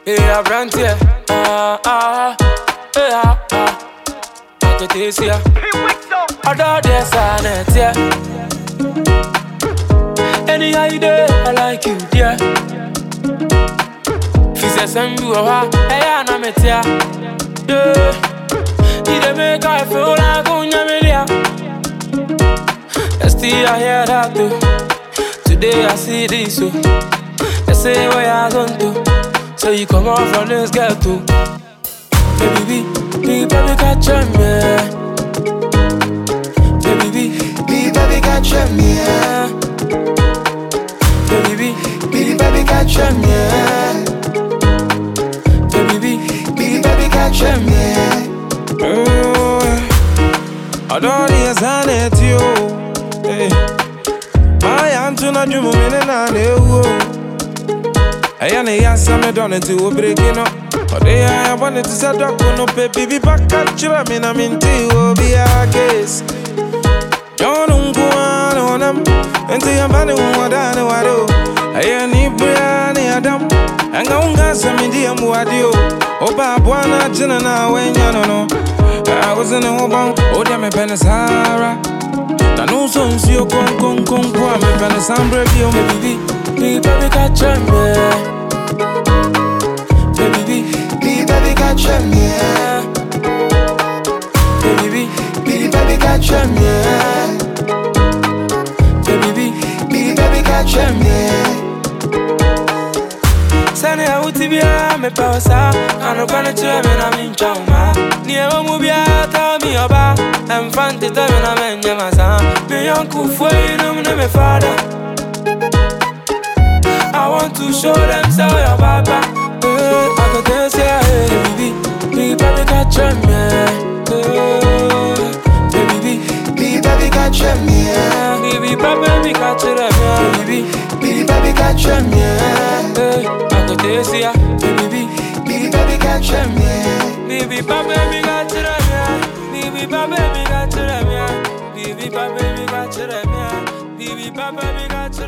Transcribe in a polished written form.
Yeah, brand here. Yeah. I get this here. I don't dare sign it, yeah. Any idea, I like you, dear. If you say send you a wa, hey, I'm it, yeah. You make I feel like Unyamilia. Still I hear that too. Today I see this so. They say what I don't do. So you come out from this girl too. Baby, baby, catch me. Baby, catch me. Baby, catch me. Baby, catch me. I don't need to you. My aunt to not do minute and I ain't answer me done into a breaking up. But I wanted to set up no baby back at you. I mean, I'm into you, be a case. Don't go on them until you're money. What I know, I do. I need Brian Adam. And go got some Indian Muadio. Oh, Babuana, Jenna, when you know. I was in a home, oh, damn, a Benesara. I know some see you come, I'm a Benesambra, baby, catch me. Baby, catch me. Baby, catch me. Baby, catch me. Sani ya utibia me pausa, anokana chwe me na minchoma. Niye omubia ta mi oba, emfanti ta me na menye masa. Me yonku fwe inu mne me father. I want to show them so your papa. I go tell say, baby, catch me. Baby, catch me. Baby, baby, catch me. Baby, catch me. I go tell say, baby, catch me. Baby, baby, catch me. Baby, baby, catch me. Baby, baby, catch me. Baby, baby, catch me.